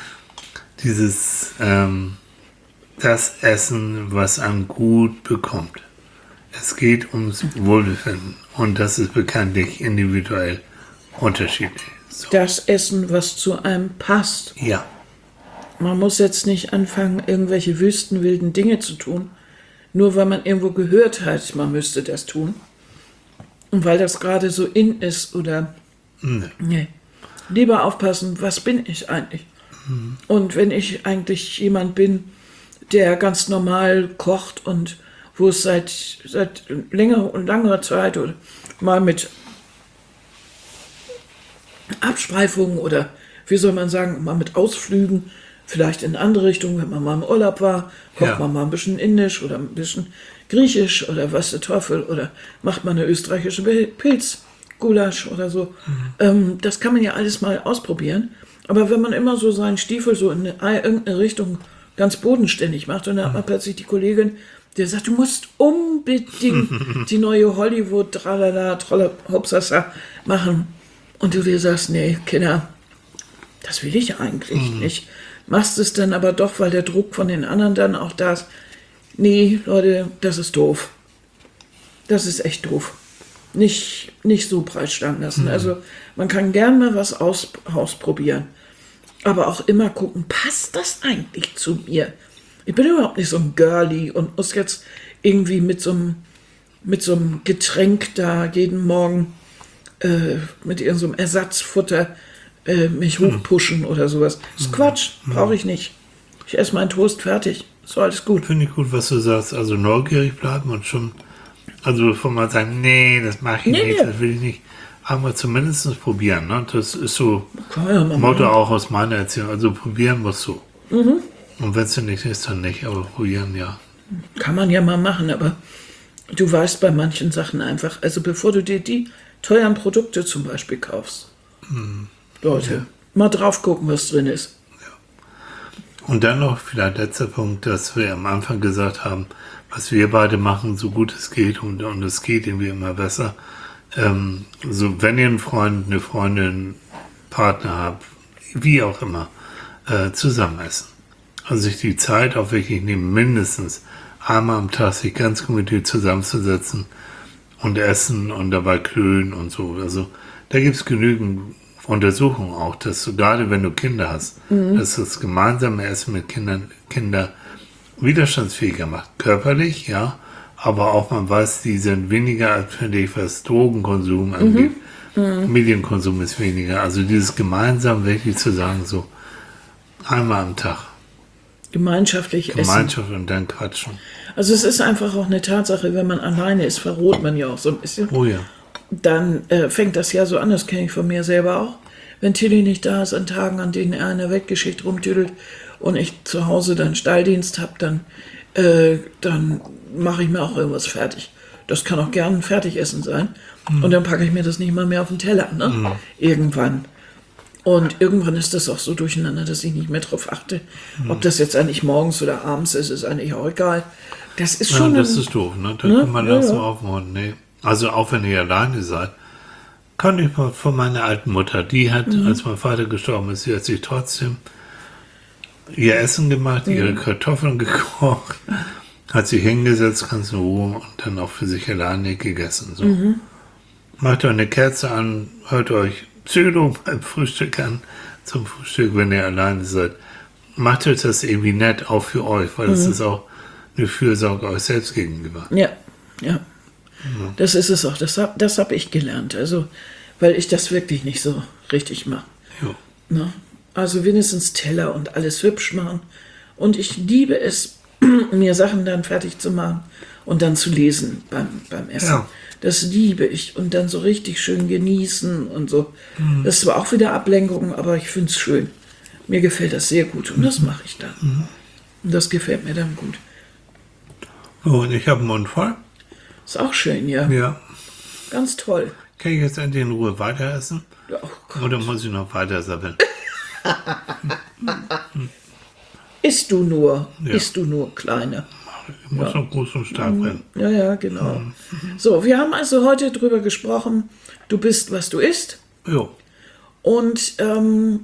Dieses, ähm, das Essen, was einem gut bekommt. Es geht ums Wohlbefinden und das ist bekanntlich individuell unterschiedlich. So. Das Essen, was zu einem passt. Ja, Man muss jetzt nicht anfangen, irgendwelche wüstenwilden Dinge zu tun, nur weil man irgendwo gehört hat, man müsste das tun. Und weil das gerade so in ist oder ne. nee. Lieber aufpassen, was bin ich eigentlich? Und wenn ich eigentlich jemand bin, der ganz normal kocht und wo es seit, seit länger und langer Zeit oder mal mit Abspreifungen oder wie soll man sagen, mal mit Ausflügen, vielleicht in andere Richtungen, wenn man mal im Urlaub war, kocht Ja. man mal ein bisschen Indisch oder ein bisschen Griechisch oder was der Teufel oder macht man eine österreichische Pilzgulasch oder so. Ähm, das kann man ja alles mal ausprobieren. Aber wenn man immer so seinen Stiefel so in eine, irgendeine Richtung ganz bodenständig macht und dann hat man plötzlich die Kollegin, der sagt, du musst unbedingt die neue Hollywood tralala trolla hopsasa machen. Und du dir sagst, nee, Kinder, das will ich eigentlich nicht. Machst es dann aber doch, weil der Druck von den anderen dann auch da ist. Nee, Leute, das ist doof. Das ist echt doof. Nicht, nicht so breitstangen lassen. Also man kann gern mal was aus, ausprobieren. Aber auch immer gucken, passt das eigentlich zu mir? Ich bin überhaupt nicht so ein Girlie und muss jetzt irgendwie mit so einem, mit so einem Getränk da jeden Morgen äh, mit irgendeinem so einem Ersatzfutter äh, mich hochpushen oder sowas. Das ist Quatsch, brauche ich nicht. Ich esse meinen Toast fertig. So, alles gut. Finde ich gut, was du sagst. Also neugierig bleiben und schon, also bevor man sagt, nee, das mache ich Nee, nicht, nee. das will ich nicht. Aber zumindest probieren. Ne? Das ist so Kann man ja mal Motto machen. auch aus meiner Erziehung. Also probieren musst du. Mhm. Und wenn es dann nicht ist, dann nicht. Aber probieren, ja. Kann man ja mal machen, aber du weißt bei manchen Sachen einfach, also bevor du dir die teuren Produkte zum Beispiel kaufst, Leute, mal drauf gucken, was drin ist. Und dann noch vielleicht letzter Punkt, dass wir am Anfang gesagt haben, was wir beide machen, so gut es geht und, und es geht irgendwie immer besser. Ähm, so, wenn ihr einen Freund, eine Freundin, Partner habt, wie auch immer, äh, zusammen essen. Also sich die Zeit auch wirklich nehmen, mindestens einmal am Tag sich ganz gemütlich zusammenzusetzen und essen und dabei klönen und so. Also da gibt es genügend Untersuchungen auch, dass du gerade wenn du Kinder hast, dass das gemeinsame Essen mit Kindern Kinder widerstandsfähiger macht. Körperlich, ja, aber auch man weiß, die sind weniger anfällig, was Drogenkonsum angeht. Medienkonsum ist weniger. Also dieses gemeinsam wirklich zu sagen, so einmal am Tag. gemeinschaftlich essen. Gemeinschaft und dann quatschen. Also es ist einfach auch eine Tatsache, wenn man alleine ist, verroht man ja auch so ein bisschen. Oh ja. Dann äh, fängt das ja so an, das kenne ich von mir selber auch. Wenn Tilly nicht da ist, an Tagen, an denen er in der Weltgeschichte rumtüdelt und ich zu Hause dann Stalldienst habe, dann, äh, dann mache ich mir auch irgendwas fertig. Das kann auch gern ein Fertigessen sein. Mhm. Und dann packe ich mir das nicht mal mehr auf den Teller, ne? Mhm. Irgendwann. Und irgendwann ist das auch so durcheinander, dass ich nicht mehr drauf achte, mhm. ob das jetzt eigentlich morgens oder abends ist, ist eigentlich auch egal. Das ist schon... Ja, das ein, ist doof, ne? Da ne? kann man langsam ja, ja. aufmachen. Nee. Also auch wenn ihr alleine seid, kann ich mal von meiner alten Mutter, die hat, mhm. als mein Vater gestorben ist, sie hat sich trotzdem ihr Essen gemacht, mhm. ihre Kartoffeln gekocht, hat sich hingesetzt, ganz in Ruhe und dann auch für sich alleine gegessen. So. Mhm. Macht euch eine Kerze an, hört euch Psycho beim Frühstück an, zum Frühstück, wenn ihr alleine seid. Macht euch das irgendwie nett, auch für euch, weil es mhm. ist auch eine Fürsorge euch selbst gegenüber. Ja, ja. Ja. Das ist es auch. Das habe das hab ich gelernt. Also, weil ich das wirklich nicht so richtig mache. Ne? Also wenigstens Teller und alles hübsch machen. Und ich liebe es, mir Sachen dann fertig zu machen und dann zu lesen beim, beim Essen. Ja. Das liebe ich. Und dann so richtig schön genießen und so. Mhm. Das ist zwar auch wieder Ablenkung, aber ich finde es schön. Mir gefällt das sehr gut und das mache ich dann. Mhm. Und das gefällt mir dann gut. Oh, und ich habe einen Mund voll. Ist auch schön, ja. Ja. Ganz toll. Kann ich jetzt endlich in Ruhe weiter essen? Oh Oder muss ich noch weiter sabbeln? Isst du nur, ja. isst du nur, Kleine. Ich muss ja. noch groß und stark werden. Ja, ja, genau. Mhm. So, wir haben also heute drüber gesprochen, du bist, was du isst. Jo. Und ähm,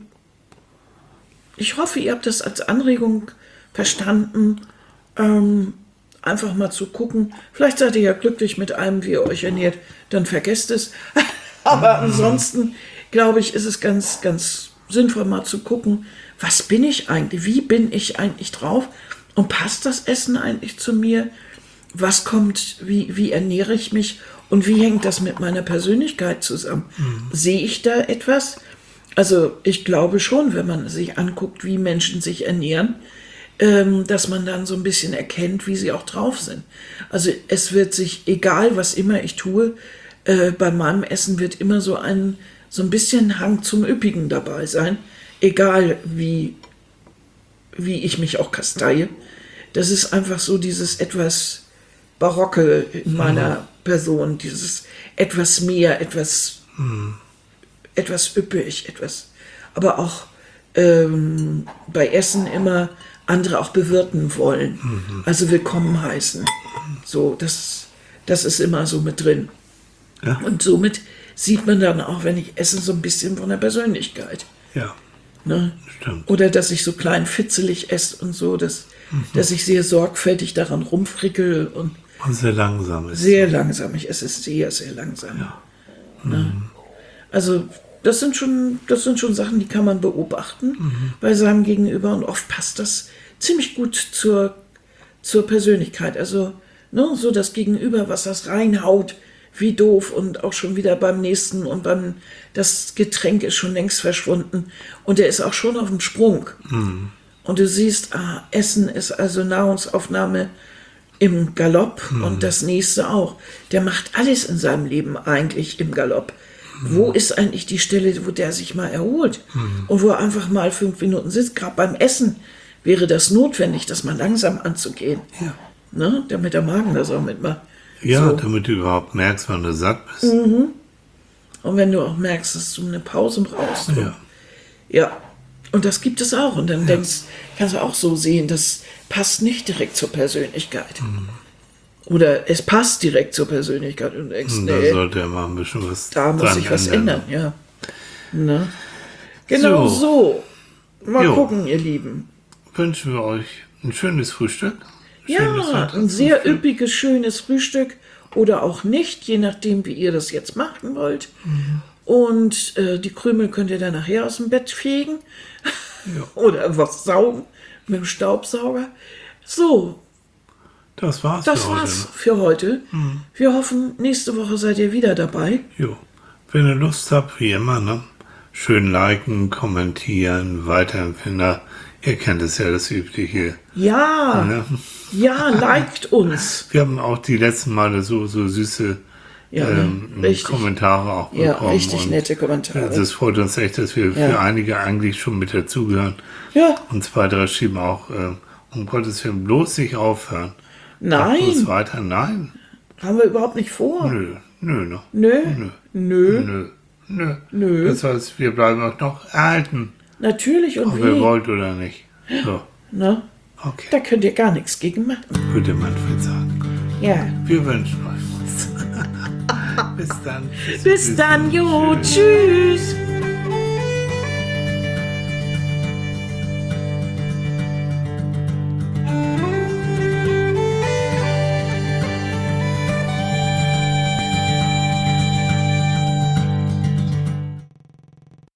ich hoffe, ihr habt das als Anregung verstanden, ähm, einfach mal zu gucken. Vielleicht seid ihr ja glücklich mit allem, wie ihr euch ernährt, dann vergesst es. Aber mhm. ansonsten, glaube ich, ist es ganz, ganz sinnvoll, mal zu gucken, was bin ich eigentlich, wie bin ich eigentlich drauf und passt das Essen eigentlich zu mir? Was kommt, wie, wie ernähre ich mich und wie hängt das mit meiner Persönlichkeit zusammen? Mhm. Sehe ich da etwas? Also ich glaube schon, wenn man sich anguckt, wie Menschen sich ernähren, dass man dann so ein bisschen erkennt, wie sie auch drauf sind. Also es wird sich, egal was immer ich tue, äh, bei meinem Essen wird immer so ein, so ein bisschen Hang zum Üppigen dabei sein, egal wie, wie ich mich auch kasteie. Das ist einfach so dieses etwas Barocke in meiner mhm. Person, dieses etwas mehr, etwas, mhm. etwas üppig, etwas, aber auch ähm, bei Essen immer andere auch bewirten wollen, mhm. also willkommen heißen. So, das, das ist immer so mit drin. Ja. Und somit sieht man dann auch, wenn ich esse, so ein bisschen von der Persönlichkeit. Ja, ne? Stimmt. Oder dass ich so klein fitzelig esse und so, dass, mhm. dass ich sehr sorgfältig daran rumfrickel. Und, und sehr langsam ist. Sehr langsam, ich esse sehr, sehr langsam. Ja. Ne? Mhm. Also das sind schon, das sind schon Sachen, die kann man beobachten mhm. bei seinem Gegenüber und oft passt das ziemlich gut zur, zur Persönlichkeit. Also ne, so das Gegenüber, was das reinhaut, wie doof und auch schon wieder beim nächsten und beim, das Getränk ist schon längst verschwunden und er ist auch schon auf dem Sprung. Mhm. Und du siehst, ah, Essen ist also Nahrungsaufnahme im Galopp mhm. und das nächste auch. Der macht alles in seinem Leben eigentlich im Galopp. Wo ist eigentlich die Stelle, wo der sich mal erholt? Mhm. Und wo er einfach mal fünf Minuten sitzt. Gerade beim Essen wäre das notwendig, das mal langsam anzugehen. Ja. Ne? Damit der Magen das auch mitmacht. Ja, so. Damit du überhaupt merkst, wann du satt bist. Mhm. Und wenn du auch merkst, dass du eine Pause brauchst. Ja. Ja. Und das gibt es auch. Und dann ja. denkst, kannst du auch so sehen, das passt nicht direkt zur Persönlichkeit. Mhm. Oder es passt direkt zur Persönlichkeit und du denkst, da nee, sollte ja mal ein bisschen was da muss sich was ändern, ändern ja. Ne? Genau so. so. Mal jo. gucken, ihr Lieben. Wünschen wir euch ein schönes Frühstück. Schönes ja, ein sehr Frühstück. üppiges, schönes Frühstück. Oder auch nicht, je nachdem, wie ihr das jetzt machen wollt. Mhm. Und äh, die Krümel könnt ihr dann nachher aus dem Bett fegen. Ja. Oder was saugen mit dem Staubsauger. So. Das war's das für war's heute. Das war's für heute. Mhm. Wir hoffen, nächste Woche seid ihr wieder dabei. Jo. Wenn ihr Lust habt, wie immer, ne? Schön liken, kommentieren, weiterempfinden. Ihr kennt es ja, das übliche. Ja, Ne? ja, liked uns. Wir haben auch die letzten Male so, so süße Ja, ähm, richtig. Kommentare auch bekommen. Ja, richtig und nette Kommentare. Das freut uns echt, dass wir Ja. für einige eigentlich schon mit dazugehören. Ja, Und zwei, drei schrieben auch, ähm, um Gottes Willen, bloß nicht aufhören. Mach bloß nein, weiter. Nein. haben wir überhaupt nicht vor. Nö, nö, noch. Nö, Nö. nö, Nö. Nö. Nö. Das heißt, wir bleiben auch noch erhalten, natürlich und ob ihr wie. wollt oder nicht. So, Ne? okay. Da könnt ihr gar nichts gegen machen. Würde Manfred sagen. Ja. Wir wünschen euch was. Bis dann. Bis dann, jo, tschüss.